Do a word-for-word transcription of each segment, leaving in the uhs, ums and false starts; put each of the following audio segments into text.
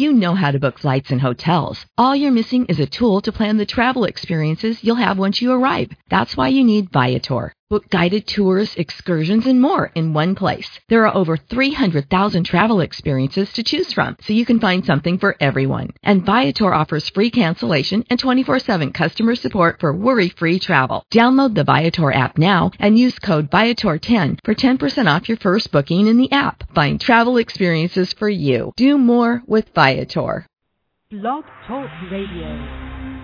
You know how to book flights and hotels. All you're missing is a tool to plan the travel experiences you'll have once you arrive. That's why you need Viator. Book guided tours, excursions, and more in one place. There are over three hundred thousand travel experiences to choose from, so you can find something for everyone. And Viator offers free cancellation and twenty-four seven customer support for worry-free travel. Download the Viator app now and use code Viator ten for ten percent off your first booking in the app. Find travel experiences for you. Do more with Viator. Blog Talk Radio.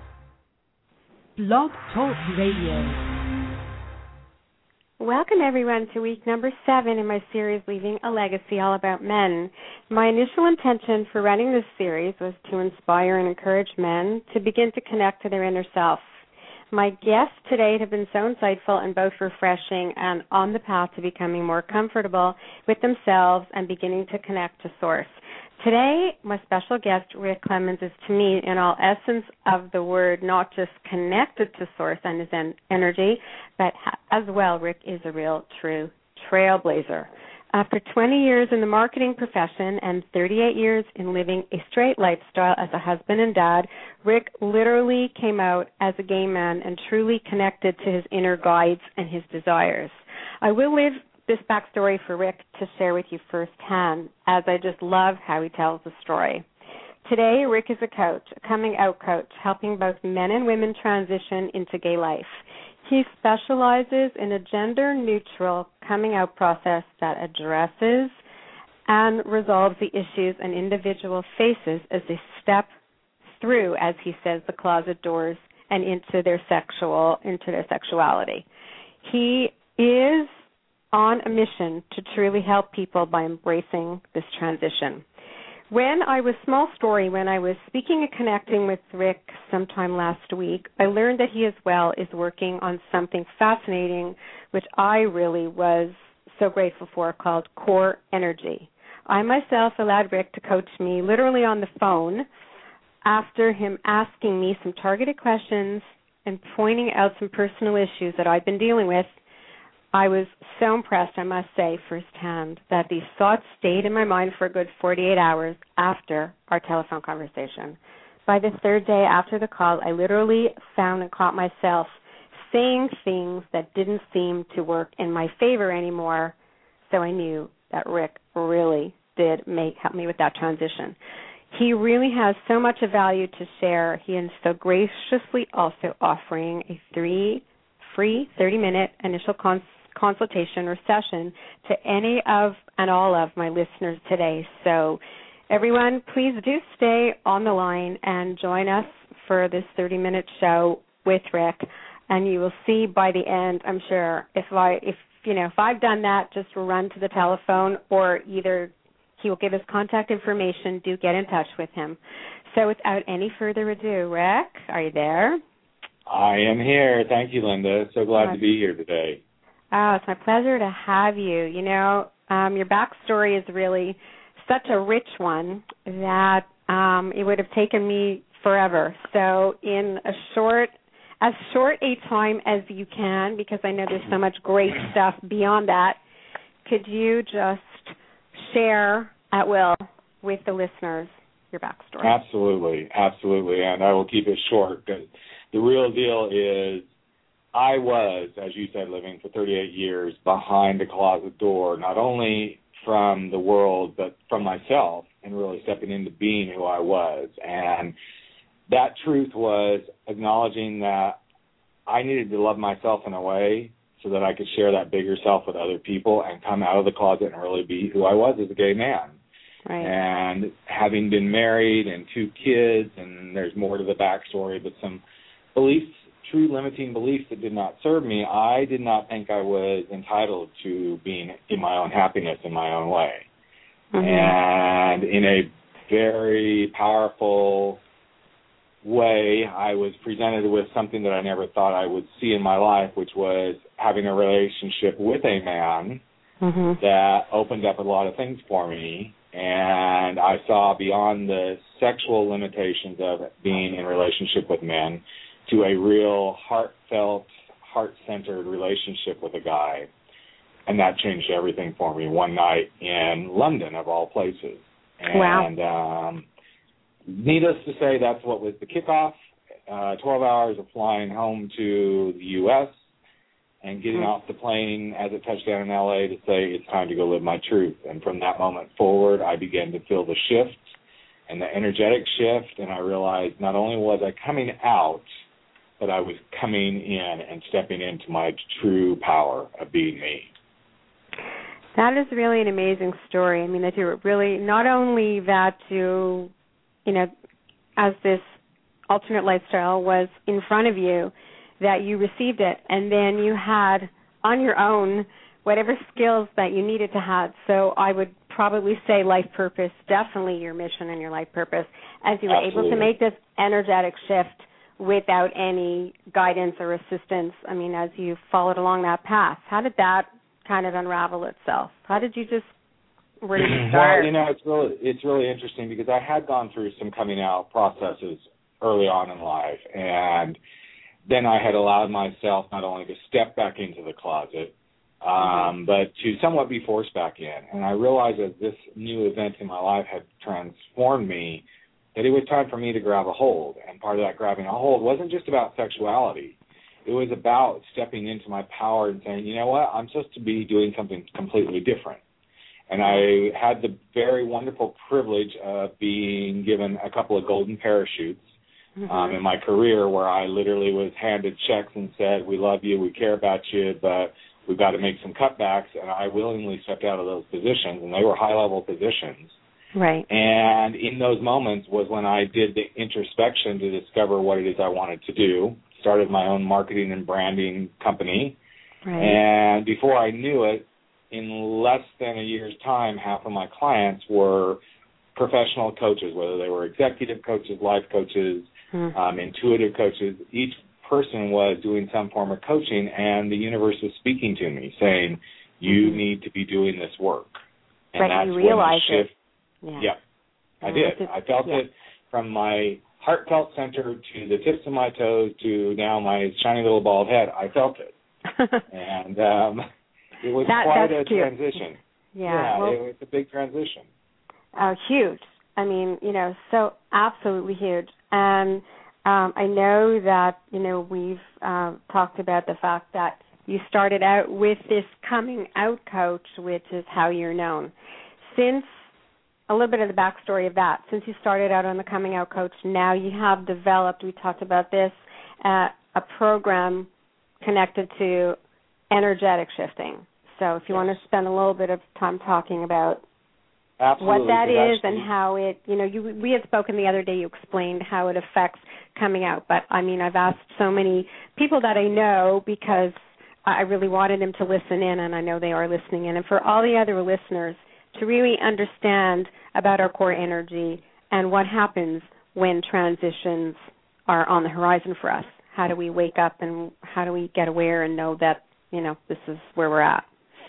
Blog Talk Radio. Welcome, everyone, to week number seven in my series, Leaving a Legacy, all about men. My initial intention for running this series was to inspire and encourage men to begin to connect to their inner self. My guests today have been so insightful and both refreshing and on the path to becoming more comfortable with themselves and beginning to connect to Source. Today, my special guest, Rick Clemens, is to me, in all essence of the word, not just connected to Source and his en- energy, but ha- as well, Rick is a real, true trailblazer. After twenty years in the marketing profession and thirty-eight years in living a straight lifestyle as a husband and dad, Rick literally came out as a gay man and truly connected to his inner guides and his desires. I will live this backstory for Rick to share with you firsthand, as I just love how he tells the story. Today, Rick is a coach, a coming-out coach, helping both men and women transition into gay life. He specializes in a gender-neutral coming-out process that addresses and resolves the issues an individual faces as they step through, as he says, the closet doors and into their sexual, into their sexuality. He is on a mission to truly help people by embracing this transition. When I was, small story, when I was speaking and connecting with Rick sometime last week, I learned that he as well is working on something fascinating, which I really was so grateful for, called Core Energy. I myself allowed Rick to coach me literally on the phone after him asking me some targeted questions and pointing out some personal issues that I'd been dealing with. I was so impressed, I must say, firsthand, that these thoughts stayed in my mind for a good forty-eight hours after our telephone conversation. By the third day after the call, I literally found and caught myself saying things that didn't seem to work in my favor anymore, so I knew that Rick really did make help me with that transition. He really has so much of value to share. He is so graciously also offering a three free thirty-minute initial cons- consultation or session to any of and all of my listeners today. So everyone, please do stay on the line and join us for this thirty-minute show with Rick. And you will see by the end, I'm sure, if I, if you know, if I've done that, just run to the telephone, or either he will give his contact information. Do get in touch with him. So without any further ado, Rick, are you there? I am here. Thank you, Linda. So glad to be here today. Oh, it's my pleasure to have you. You know, um, your backstory is really such a rich one that um, it would have taken me forever. So in a short, as short a time as you can, because I know there's so much great stuff beyond that, could you just share at will with the listeners your backstory? Absolutely, absolutely, and I will keep it short because the real deal is I was, as you said, living for thirty-eight years behind a closet door, not only from the world but from myself, and really stepping into being who I was. And that truth was acknowledging that I needed to love myself in a way so that I could share that bigger self with other people and come out of the closet and really be who I was as a gay man. Right. And having been married and two kids, and there's more to the backstory, but some beliefs, true limiting beliefs that did not serve me, I did not think I was entitled to being in my own happiness in my own way. Mm-hmm. And in a very powerful way, I was presented with something that I never thought I would see in my life, which was having a relationship with a man mm-hmm. that opened up a lot of things for me. And I saw beyond the sexual limitations of being in a relationship with men to a real heartfelt, heart-centered relationship with a guy. And that changed everything for me one night in London, of all places. And wow. um, needless to say, that's what was the kickoff. Uh, twelve hours of flying home to the U S and getting mm-hmm. off the plane as it touched down in L A to say it's time to go live my truth. And from that moment forward, I began to feel the shift and the energetic shift, and I realized not only was I coming out, but I was coming in and stepping into my true power of being me. That is really an amazing story. I mean, that you really, not only that you, you know, as this alternate lifestyle was in front of you, that you received it, and then you had on your own whatever skills that you needed to have. So I would probably say life purpose, definitely your mission and your life purpose, as you were Absolutely. able to make this energetic shift without any guidance or assistance. I mean, as you followed along that path, how did that kind of unravel itself? How did you just, where did you start? Well, you know, it's really, it's really interesting because I had gone through some coming out processes early on in life, and then I had allowed myself not only to step back into the closet, um, mm-hmm. but to somewhat be forced back in. And I realized as this new event in my life had transformed me, that it was time for me to grab a hold. And part of that grabbing a hold wasn't just about sexuality. It was about stepping into my power and saying, you know what, I'm supposed to be doing something completely different. And I had the very wonderful privilege of being given a couple of golden parachutes mm-hmm. um, in my career, where I literally was handed checks and said, we love you, we care about you, but we've got to make some cutbacks. And I willingly stepped out of those positions, and they were high-level positions. Right. And in those moments was when I did the introspection to discover what it is I wanted to do, started my own marketing and branding company. Right. And before I knew it, in less than a year's time, half of my clients were professional coaches, whether they were executive coaches, life coaches, mm. um, intuitive coaches. Each person was doing some form of coaching, and the universe was speaking to me, saying, you mm-hmm. need to be doing this work. And right, that's you when realize the shift. it. Yeah, yeah I did. Just, I felt yeah. it from my heartfelt center to the tips of my toes to now my shiny little bald head. I felt it. and um, it was that, quite a cute. transition. Yeah, yeah well, it was a big transition. Uh, huge. I mean, you know, so absolutely huge. And um, I know that, you know, we've uh, talked about the fact that you started out with this coming out coach, which is how you're known. Since a little bit of the backstory of that, since you started out on the coming out coach, now you have developed, we talked about this, uh, a program connected to energetic shifting. So if you yes. want to spend a little bit of time talking about Absolutely. what that is actually, and how it, you know, you, we had spoken the other day, you explained how it affects coming out. But, I mean, I've asked so many people that I know because I really wanted them to listen in, and I know they are listening in. And for all the other listeners to really understand about our core energy and what happens when transitions are on the horizon for us. How do we wake up and how do we get aware and know that, you know, this is where we're at?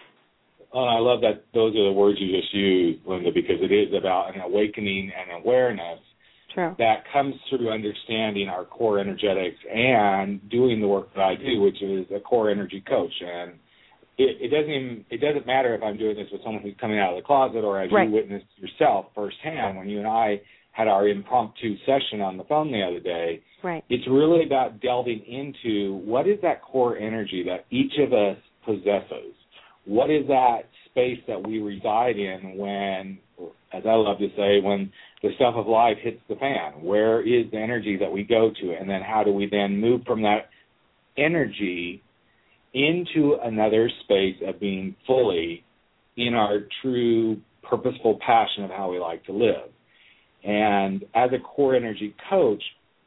Oh, I love that those are the words you just used, Linda, because it is about an awakening and awareness True. that comes through understanding our core energetics and doing the work that I do, which is a core energy coach. And it, it doesn't even, it doesn't matter if I'm doing this with someone who's coming out of the closet or as right. you witnessed yourself firsthand when you and I had our impromptu session on the phone the other day. Right. It's really about delving into what is that core energy that each of us possesses. What is that space that we reside in when, as I love to say, when the stuff of life hits the fan? Where is the energy that we go to? And then how do we then move from that energy into another space of being fully in our true purposeful passion of how we like to live? And as a core energy coach,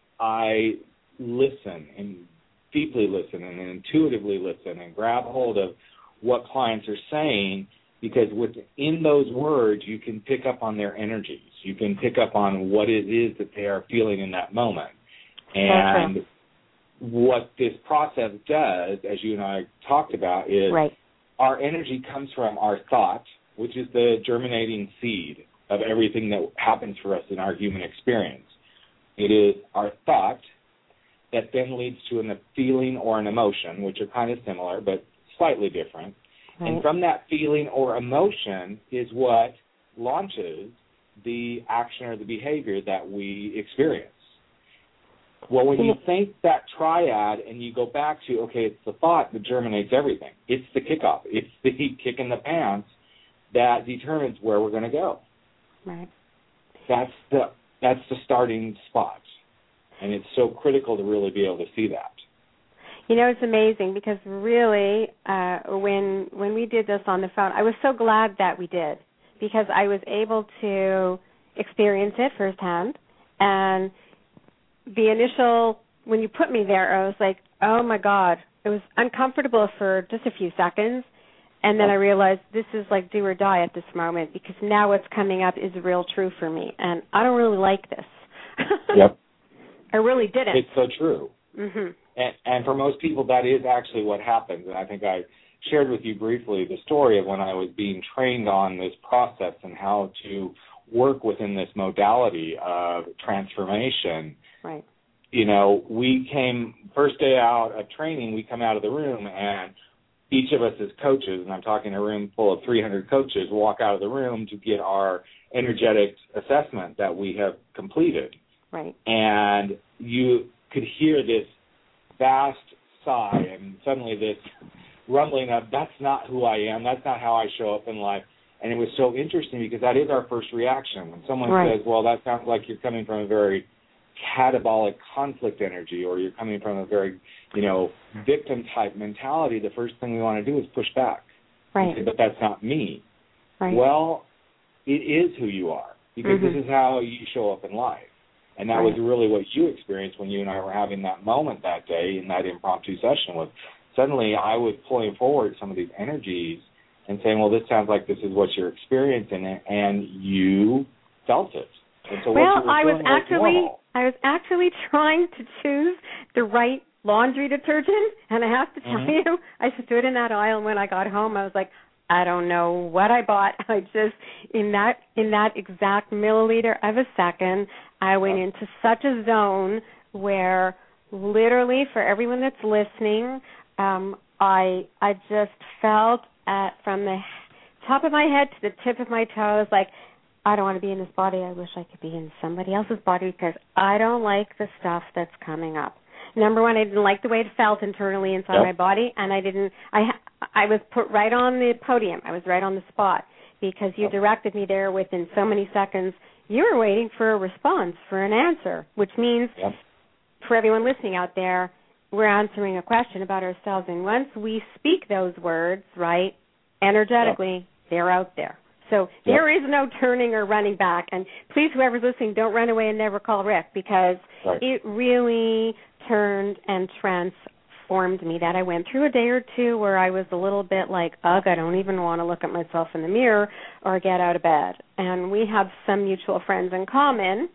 I listen and deeply listen and intuitively listen and grab hold of what clients are saying, because within those words you can pick up on their energies. You can pick up on what it is that they are feeling in that moment. And okay. what this process does, as you and I talked about, is right. our energy comes from our thought, which is the germinating seed of everything that happens for us in our human experience. It is our thought that then leads to a feeling or an emotion, which are kind of similar but slightly different. Right. And from that feeling or emotion is what launches the action or the behavior that we experience. Well, when you think that triad and you go back to, okay, it's the thought that germinates everything. It's the kickoff. It's the kick in the pants that determines where we're going to go. Right. That's the that's the starting spot, and it's so critical to really be able to see that. You know, it's amazing because really, uh, when when we did this on the phone, I was so glad that we did because I was able to experience it firsthand. And the initial, when you put me there, I was like, oh my God, it was uncomfortable for just a few seconds. And then I realized this is like do or die at this moment because now what's coming up is real true for me. And I don't really like this. Yep. I really didn't. It's so true. Mm-hmm. And, and for most people, that is actually what happens. And I think I shared with you briefly the story of when I was being trained on this process and how to work within this modality of transformation. Right. You know, we came, first day out of training, we come out of the room and each of us as coaches, and I'm talking a room full of three hundred coaches, walk out of the room to get our energetic assessment that we have completed. Right. And you could hear this vast sigh and suddenly this rumbling of, that's not who I am, that's not how I show up in life. And it was so interesting because that is our first reaction. When someone right. says, well, that sounds like you're coming from a very catabolic conflict energy or you're coming from a very, you know, victim-type mentality, the first thing we want to do is push back. Right. Say, but that's not me. Right. Well, it is who you are because mm-hmm. this is how you show up in life. And that right. was really what you experienced when you and I were having that moment that day in that impromptu session was suddenly I was pulling forward some of these energies and saying, well, this sounds like this is what you're experiencing, and you felt it. And so well, what you were I was feeling actually normal. I was actually trying to choose the right laundry detergent, and I have to tell mm-hmm. you, I stood in that aisle, and when I got home, I was like, I don't know what I bought. I just in that in that exact milliliter of a second, I went into such a zone where literally, for everyone that's listening, um, I I just felt at from the top of my head to the tip of my toes, like I don't want to be in this body. I wish I could be in somebody else's body because I don't like the stuff that's coming up. Number one, I didn't like the way it felt internally inside yep. my body, and I didn't. I I was put right on the podium. I was right on the spot because you yep. directed me there within so many seconds. You were waiting for a response, for an answer, which means yep. for everyone listening out there, we're answering a question about ourselves, and once we speak those words, right, energetically, yep. they're out there. So yep. there is no turning or running back. And please, whoever's listening, don't run away and never call Rick because right. it really turned and transformed me. That I went through a day or two where I was a little bit like, ugh, I don't even want to look at myself in the mirror or get out of bed. And we have some mutual friends in common.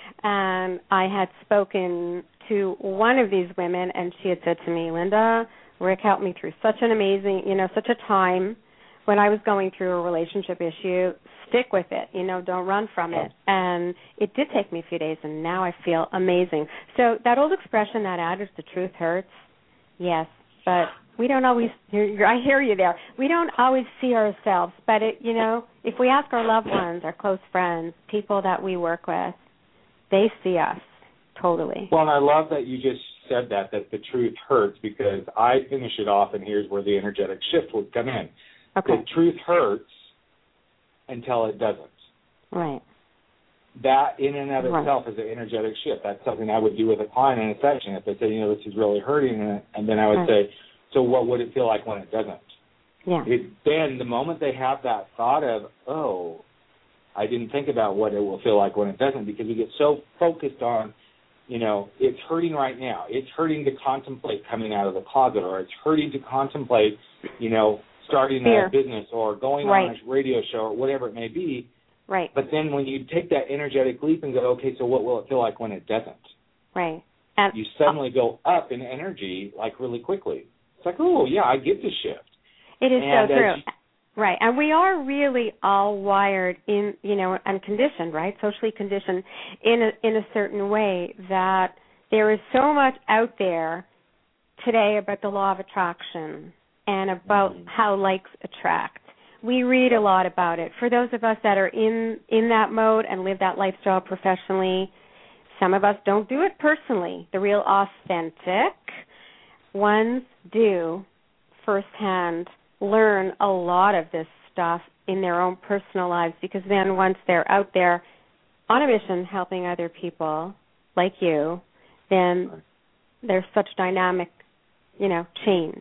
And I had spoken to one of these women, and she had said to me, Linda, Rick helped me through such an amazing, you know, such a time when I was going through a relationship issue. Stick with it, you know, don't run from it. And it did take me a few days, and now I feel amazing. So that old expression, that adage, the truth hurts, yes, but we don't always, I hear you there, we don't always see ourselves, but, it, you know, if we ask our loved ones, our close friends, people that we work with, they see us totally. Well, and I love that you just said that, that the truth hurts, because I finish it off, and here's where the energetic shift would come in. Okay. The truth hurts until it doesn't. Right. That in and of right. itself is an energetic shift. That's something I would do with a client in a session. If they say, you know, this is really hurting, and, and then I would right. say, so what would it feel like when it doesn't? Yeah. It, then the moment they have that thought of, oh, I didn't think about what it will feel like when it doesn't, because we get so focused on, you know, it's hurting right now. It's hurting to contemplate coming out of the closet, or it's hurting to contemplate, you know, starting Fear. a business or going right. on a radio show or whatever it may be. Right. But then when you take that energetic leap and go, okay, so what will it feel like when it doesn't? Right. And you suddenly go up in energy, like, really quickly. It's like, oh, yeah, I get the shift. It is and so true. You, right. And we are really all wired in, you know, and conditioned, right, socially conditioned in a, in a certain way that there is so much out there today about the law of attraction and about mm-hmm. how likes attract. We read a lot about it. For those of us that are in, in that mode and live that lifestyle professionally, some of us don't do it personally. The real authentic ones do firsthand learn a lot of this stuff in their own personal lives, because then once they're out there on a mission helping other people like you, then there's such dynamic, you know, change.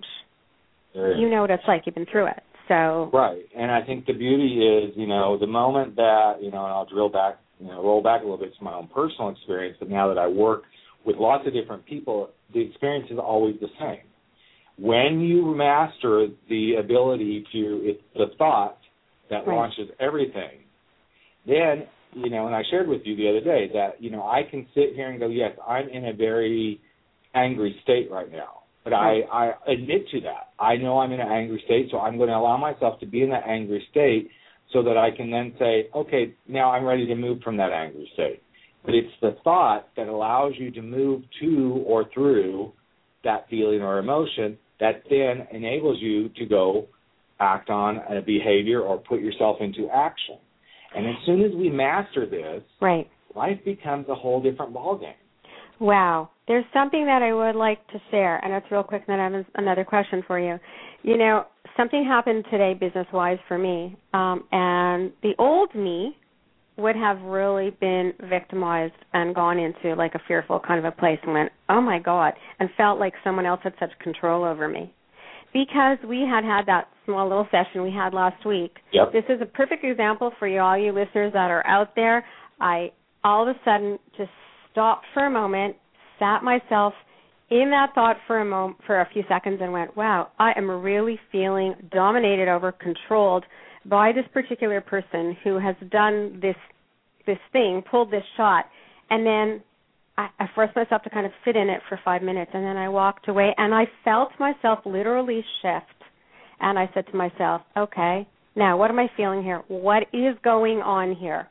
You know what it's like. You've been through it. So right, and I think the beauty is, you know, the moment that, you know, and I'll drill back, you know, roll back a little bit to my own personal experience, but now that I work with lots of different people, the experience is always the same. When you master the ability to, it's the thought that right. launches everything, then, you know, and I shared with you the other day that, you know, I can sit here and go, yes, I'm in a very angry state right now. But I, I admit to that. I know I'm in an angry state, so I'm going to allow myself to be in that angry state so that I can then say, okay, now I'm ready to move from that angry state. But it's the thought that allows you to move to or through that feeling or emotion that then enables you to go act on a behavior or put yourself into action. And as soon as we master this, right. life becomes a whole different ballgame. Wow. There's something that I would like to share, and it's real quick, and then I have another question for you. You know, something happened today business-wise for me, um, and the old me would have really been victimized and gone into like a fearful kind of a place and went, oh, my God, and felt like someone else had such control over me. Because we had had that small little session we had last week. Yep. This is a perfect example for you, all you listeners that are out there. I all of a sudden just stopped for a moment, sat myself in that thought for a moment, for a few seconds, and went, wow, I am really feeling dominated over, controlled by this particular person who has done this this thing, pulled this shot, and then I, I forced myself to kind of sit in it for five minutes, and then I walked away, and I felt myself literally shift, and I said to myself, okay, now what am I feeling here? What is going on here?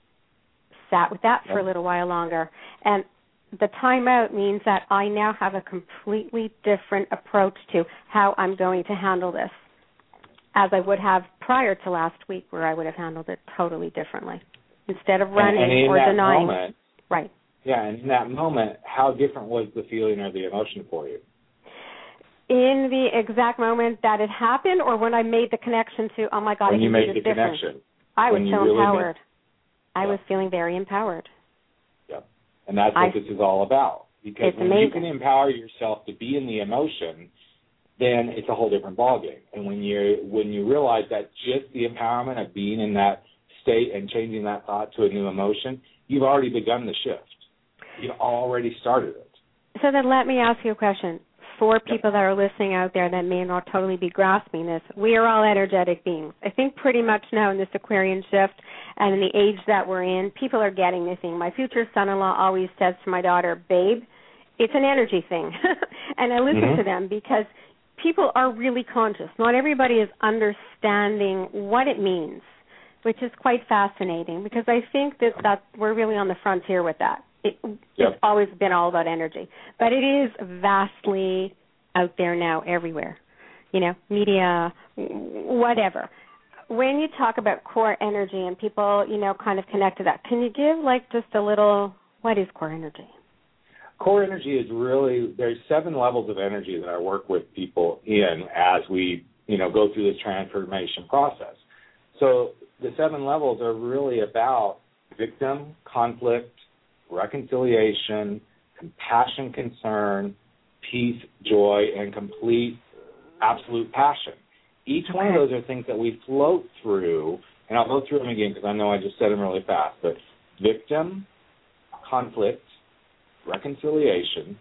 Sat with that for a little while longer, and the timeout means that I now have a completely different approach to how I'm going to handle this, as I would have prior to last week, where I would have handled it totally differently. Instead of running and, and in or that denying. Moment, right. Yeah, and in that moment, how different was the feeling or the emotion for you? In the exact moment that it happened, or when I made the connection to, oh, my God, when I can you made do this the different. connection. I was when so really empowered. Made, I yeah. was feeling very empowered. Yep. And that's what I, this is all about. Because it's when amazing. you can empower yourself to be in the emotion, then it's a whole different ballgame. And when you when you realize that just the empowerment of being in that state and changing that thought to a new emotion, you've already begun the shift. You've already started it. So then let me ask you a question. For people that are listening out there that may not totally be grasping this, we are all energetic beings. I think pretty much now in this Aquarian shift and in the age that we're in, people are getting this thing. My future son-in-law always says to my daughter, babe, it's an energy thing. And I listen mm-hmm. to them because people are really conscious. Not everybody is understanding what it means, which is quite fascinating because I think that, that we're really on the frontier with that. It, yep. It's always been all about energy. But it is vastly out there now everywhere, you know, media, whatever. When you talk about core energy and people, you know, kind of connect to that, can you give like just a little, what is core energy? Core energy is really, there's seven levels of energy that I work with people in as we, you know, go through this transformation process. So the seven levels are really about victim, conflict, reconciliation, compassion, concern, peace, joy, and complete absolute passion. Each one of those are things that we float through, and I'll go through them again because I know I just said them really fast, but victim, conflict, reconciliation,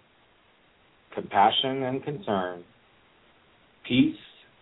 compassion and concern, peace,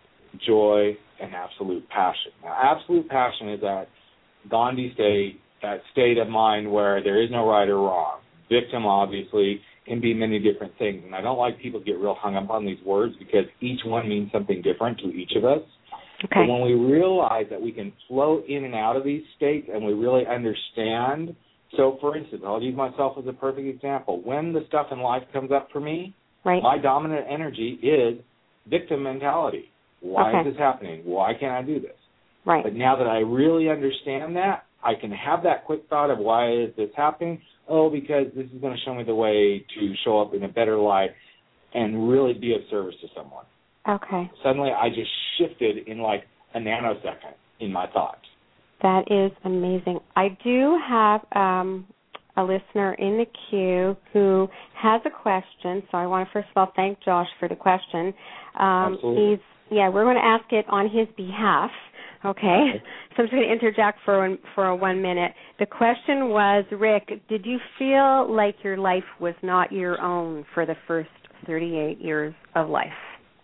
joy, and absolute passion. Now, absolute passion is that Gandhi state, that state of mind where there is no right or wrong. Victim, obviously, can be many different things. And I don't like people get real hung up on these words because each one means something different to each of us. Okay. But when we realize that we can float in and out of these states and we really understand. So, for instance, I'll use myself as a perfect example. When the stuff in life comes up for me, right. my dominant energy is victim mentality. Why okay. is this happening? Why can't I do this? Right. But now that I really understand that, I can have that quick thought of why is this happening? Oh, because this is going to show me the way to show up in a better light and really be of service to someone. Okay. Suddenly I just shifted in like a nanosecond in my thought. That is amazing. I do have um, a listener in the queue who has a question, so I want to first of all thank Josh for the question. Um, Absolutely. He's, yeah, we're going to ask it on his behalf. Okay, okay. So I'm just going to interject for one, for a one minute. The question was, Rick, did you feel like your life was not your own for the first thirty-eight years of life?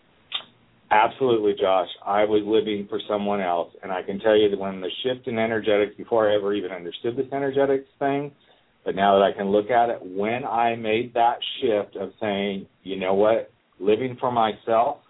Absolutely, Josh. I was living for someone else, and I can tell you that when the shift in energetics, before I ever even understood this energetics thing, but now that I can look at it, when I made that shift of saying, you know what, living for myself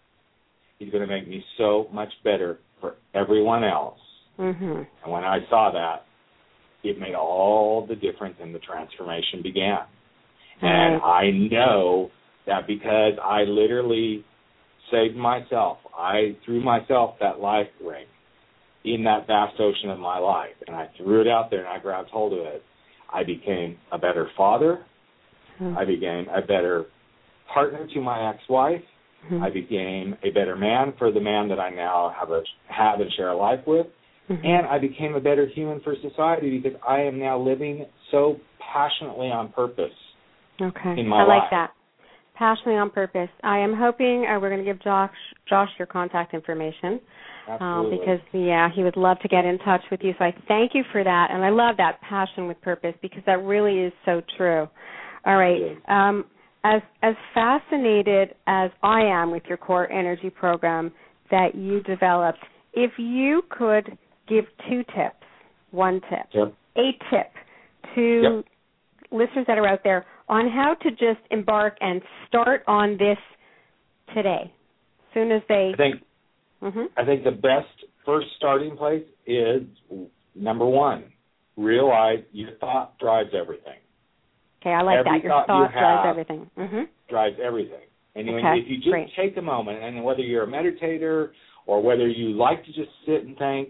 is going to make me so much better for everyone else. Mm-hmm. And when I saw that, it made all the difference, and the transformation began. Right. And I know that because I literally saved myself, I threw myself that life ring in that vast ocean of my life, and I threw it out there and I grabbed hold of it. I became a better father. Mm-hmm. I became a better partner to my ex-wife. Mm-hmm. I became a better man for the man that I now have a have and share a life with. Mm-hmm. And I became a better human for society because I am now living so passionately on purpose. Okay. In my I like life. that. Passionately on purpose. I am hoping uh, we're going to give Josh Josh your contact information. Absolutely. Um, because, yeah, he would love to get in touch with you. So I thank you for that. And I love that passion with purpose because that really is so true. All right. Um, as as fascinated as I am with your core energy program that you developed, if you could give two tips, one tip, yep. a tip to yep. listeners that are out there on how to just embark and start on this today, as soon as they... I think, mm-hmm. I think the best first starting place is, number one, realize your thought drives everything. Okay, I like Every that. Your thought, thought you drives have everything. Mm-hmm. drives everything. And okay, if you just great. take a moment, and whether you're a meditator or whether you like to just sit and think,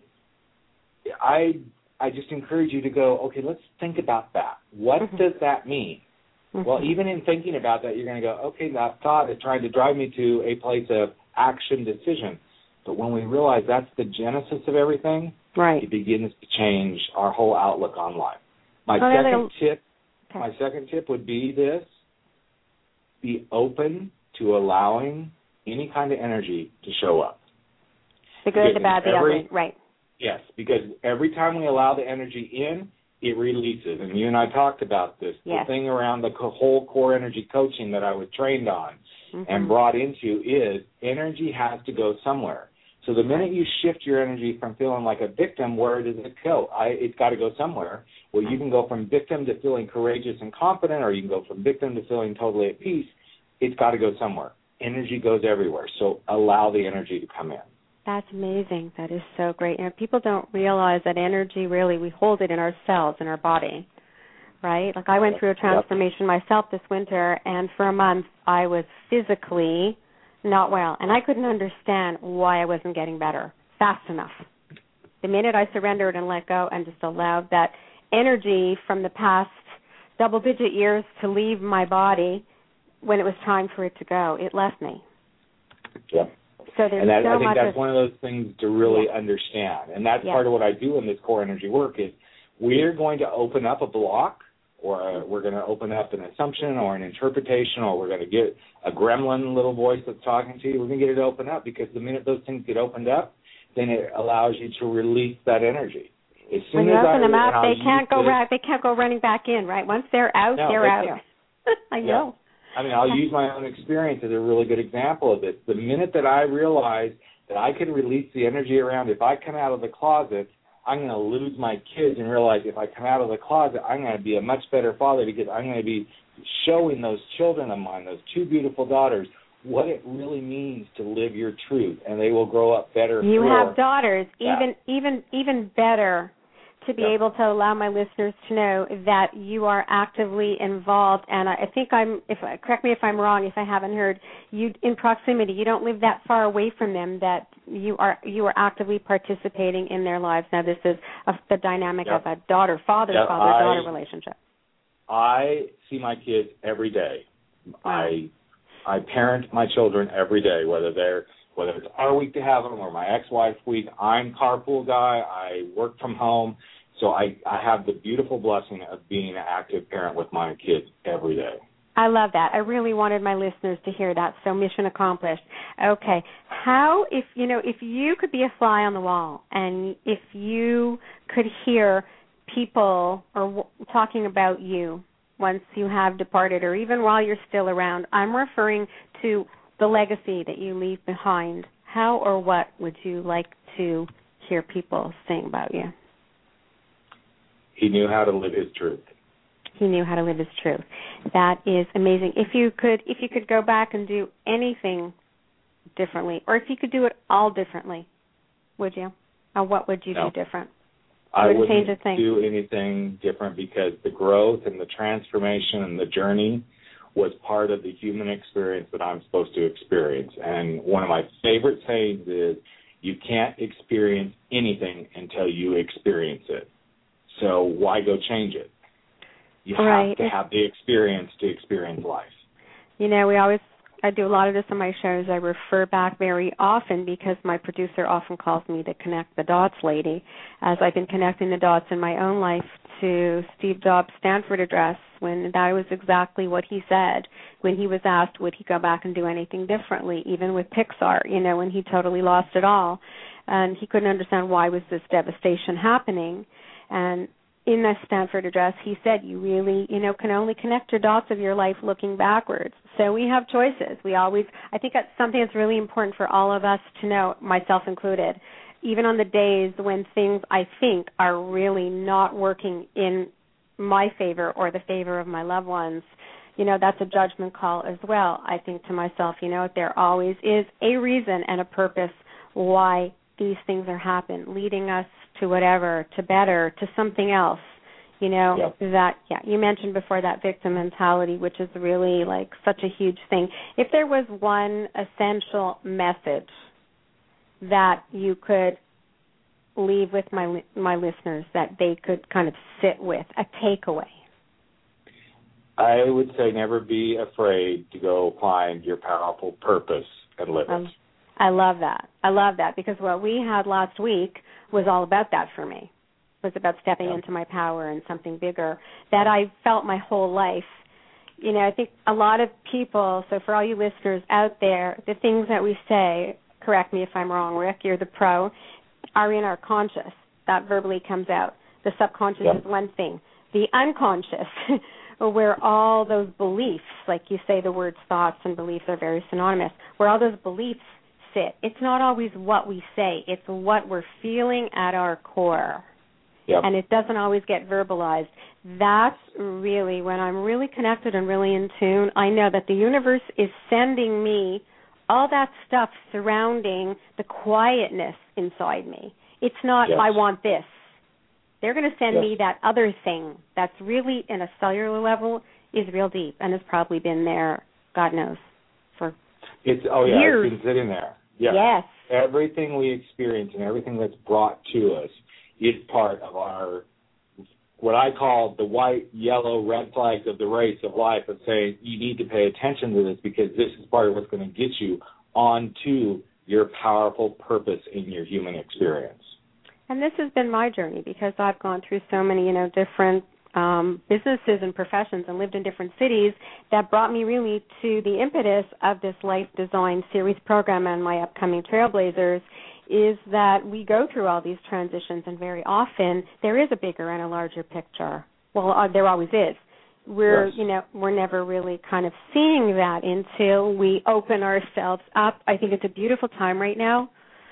I I just encourage you to go, okay, let's think about that. What mm-hmm. does that mean? Mm-hmm. Well, even in thinking about that, you're going to go, okay, that thought is trying to drive me to a place of action decision. But when we realize that's the genesis of everything, right. it begins to change our whole outlook on life. My oh, second tip, okay. my second tip would be this: be open to allowing any kind of energy to show up. The good, because the bad, the every, ugly, right. Yes, because every time we allow the energy in, it releases. And you and I talked about this. Yes. The thing around the co- whole core energy coaching that I was trained on mm-hmm. and brought into is energy has to go somewhere. So the minute you shift your energy from feeling like a victim, where does it go? I, it's got to go somewhere. Well, you can go from victim to feeling courageous and confident, or you can go from victim to feeling totally at peace. It's got to go somewhere. Energy goes everywhere, so allow the energy to come in. That's amazing. That is so great. You know, people don't realize that energy, really, we hold it in our cells, in our body, right? Like I went through a transformation yep. myself this winter, and for a month I was physically not well, and I couldn't understand why I wasn't getting better fast enough. The minute I surrendered and let go and just allowed that energy from the past double-digit years to leave my body when it was time for it to go, it left me. Yep. So there's and that, so I think much that's of, one of those things to really yeah. understand. And that's yeah. part of what I do in this core energy work is we're going to open up a block, or a, we're going to open up an assumption or an interpretation, or we're going to get a gremlin little voice that's talking to you. We're going to get it open up, because the minute those things get opened up, then it allows you to release that energy. As soon when you as open I, them up, they can't go this, ra- they can't go running back in, right? Once they're out, no, they're they out. Can't. I yeah. know. I mean, I'll use my own experience as a really good example of this. The minute that I realized that I can release the energy around, if I come out of the closet, I'm going to lose my kids, and realize if I come out of the closet, I'm going to be a much better father, because I'm going to be showing those children of mine, those two beautiful daughters, what it really means to live your truth, and they will grow up better. You for have daughters, that. even even even better, to be yeah. able to allow my listeners to know that you are actively involved. And I, I think I'm, if correct me if I'm wrong, if I haven't heard, you in proximity. You don't live that far away from them. That you are you are actively participating in their lives. Now, this is a, the dynamic Yep. of a daughter, father, Yep, father, daughter I, relationship. I see my kids every day. Wow. I I parent my children every day, whether they're whether it's our week to have them or my ex-wife's week. I'm carpool guy. I work from home, so I I have the beautiful blessing of being an active parent with my kids every day. I love that. I really wanted my listeners to hear that, so mission accomplished. Okay. How, if, you know, if you could be a fly on the wall and if you could hear people or w- talking about you once you have departed or even while you're still around, I'm referring to the legacy that you leave behind. How or what would you like to hear people saying about you? He knew how to live his truth. He knew how to live his truth. That is amazing. If you could, if you could go back and do anything differently, or if you could do it all differently, would you? Or what would you no. do different? I wouldn't wouldn't change a thing. do anything different because the growth and the transformation and the journey was part of the human experience that I'm supposed to experience. And one of my favorite sayings is, you can't experience anything until you experience it. So why go change it? You right. have to have the experience to experience life. You know, we always, I do a lot of this on my shows. I refer back very often because my producer often calls me the connect the dots lady, as I've been connecting the dots in my own life to Steve Jobs' Stanford address, when that was exactly what he said when he was asked would he go back and do anything differently, even with Pixar, you know, when he totally lost it all. And he couldn't understand why was this devastation happening. And in that Stanford address, he said, you really, you know, can only connect your dots of your life looking backwards. So we have choices. We always, I think that's something that's really important for all of us to know, myself included. Even on the days when things, I think, are really not working in my favor or the favor of my loved ones, you know, that's a judgment call as well. I think to myself, you know, there always is a reason and a purpose why these things are happening, leading us to whatever, to better, to something else, you know, yep. that, yeah, you mentioned before that victim mentality, which is really like such a huge thing. If there was one essential message that you could leave with my my listeners that they could kind of sit with, a takeaway, I would say never be afraid to go find your powerful purpose and live um, it. I love that. I love that because what we had last week was all about that for me. It was about stepping yeah. into my power and something bigger that I felt my whole life. You know, I think a lot of people, so for all you listeners out there, the things that we say, correct me if I'm wrong, Rick, you're the pro, are in our conscious. That verbally comes out. The subconscious yeah. is one thing. The unconscious, where all those beliefs, like you say the words thoughts and beliefs are very synonymous, where all those beliefs sit. It's not always what we say. It's what we're feeling at our core. Yep. And it doesn't always get verbalized. That's really, when I'm really connected and really in tune, I know that the universe is sending me all that stuff surrounding the quietness inside me. It's not, yes. I want this. They're going to send yes. me that other thing that's really, in a cellular level, is real deep and has probably been there, God knows, for it's oh yeah, years. It's been sitting there. Yes. yes. Everything we experience and everything that's brought to us is part of our, what I call the white, yellow, red flags of the race of life, of saying you need to pay attention to this because this is part of what's going to get you onto your powerful purpose in your human experience. And this has been my journey because I've gone through so many, you know, different um, businesses and professions and lived in different cities that brought me really to the impetus of this Life Design Series program and my upcoming Trailblazers, is that we go through all these transitions and very often there is a bigger and a larger picture. Well, uh, there always is. We're, yes. you know, we're never really kind of seeing that until we open ourselves up. I think it's a beautiful time right now,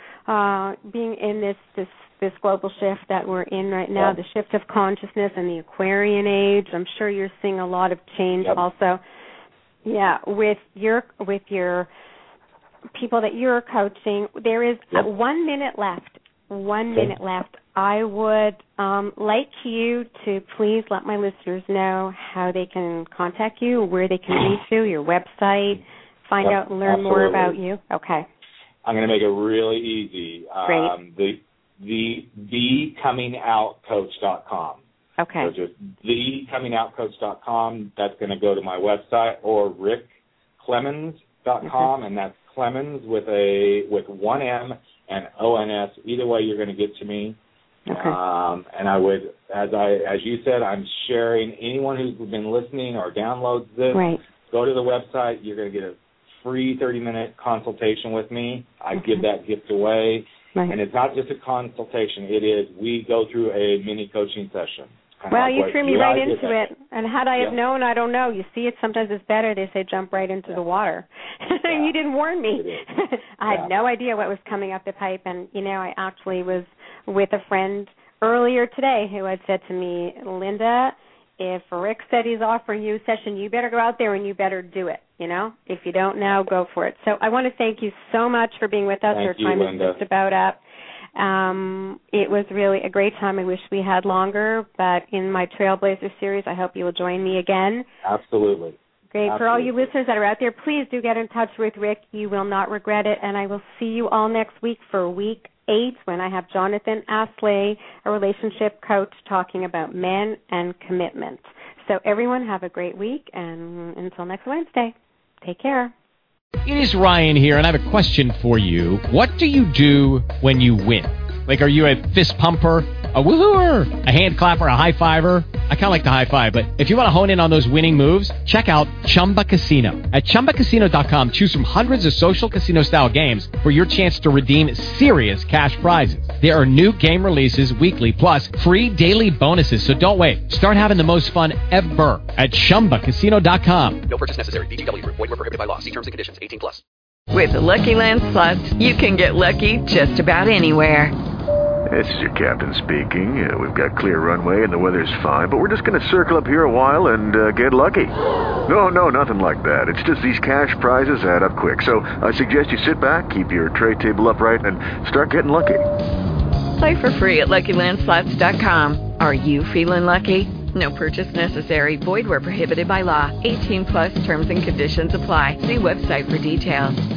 uh, being in this, this this global shift that we're in right now, yep. the shift of consciousness and the Aquarian age. I'm sure you're seeing a lot of change yep. also. Yeah, with your with your people that you're coaching, there is yep. one minute left. One okay. minute left. I would um, like you to please let my listeners know how they can contact you, where they can reach you, your website, find yep. out and learn Absolutely. more about you. Okay. I'm going to make it really easy. Great. Um, the the the coming out coach dot com. Okay. So just the coming out coach dot com. That's going to go to my website, or rick clemens dot com, mm-hmm. and that's Clemens with a with one M and O N S. Either way, you're going to get to me. Okay. Um, and I would, as I as you said, I'm sharing. Anyone who's been listening or downloads this, right. go to the website. You're going to get a free thirty minute consultation with me. I okay. give that gift away. Right. And it's not just a consultation. It is, we go through a mini coaching session. Well, you threw me right into that. it. And had I have yeah. known, I don't know. You see, it sometimes it's better. They say jump right into yeah. the water. Yeah. You didn't warn me. I yeah. had no idea what was coming up the pipe. And, you know, I actually was with a friend earlier today who had said to me, Linda, if Rick said he's offering you a session, you better go out there and you better do it. You know, if you don't now, go for it. So I want to thank you so much for being with us. Thank Our you, time Linda. is just about up. Um, it was really a great time. I wish we had longer, but in my Trailblazer series, I hope you will join me again. Absolutely. Great. Absolutely. For all you listeners that are out there, please do get in touch with Rick. You will not regret it. And I will see you all next week for week eight when I have Jonathan Aslay, a relationship coach, talking about men and commitment. So everyone have a great week, and until next Wednesday, take care. It is Ryan here, and I have a question for you. What do you do when you win? Like, are you a fist pumper, a woohooer, a hand clapper, a high fiver? I kind of like the high five, but if you want to hone in on those winning moves, check out Chumba Casino. At Chumba Casino dot com, choose from hundreds of social casino-style games for your chance to redeem serious cash prizes. There are new game releases weekly, plus free daily bonuses, so don't wait. Start having the most fun ever at Chumba Casino dot com. No purchase necessary. V G W. Void where prohibited by law. See terms and conditions. eighteen plus. With the Lucky Land Slots, you can get lucky just about anywhere. This is your captain speaking. Uh, we've got clear runway and the weather's fine, but we're just going to circle up here a while and uh, get lucky. No, no, nothing like that. It's just these cash prizes add up quick. So I suggest you sit back, keep your tray table upright, and start getting lucky. Play for free at Lucky Land Slots dot com. Are you feeling lucky? No purchase necessary. Void where prohibited by law. eighteen plus terms and conditions apply. See website for details.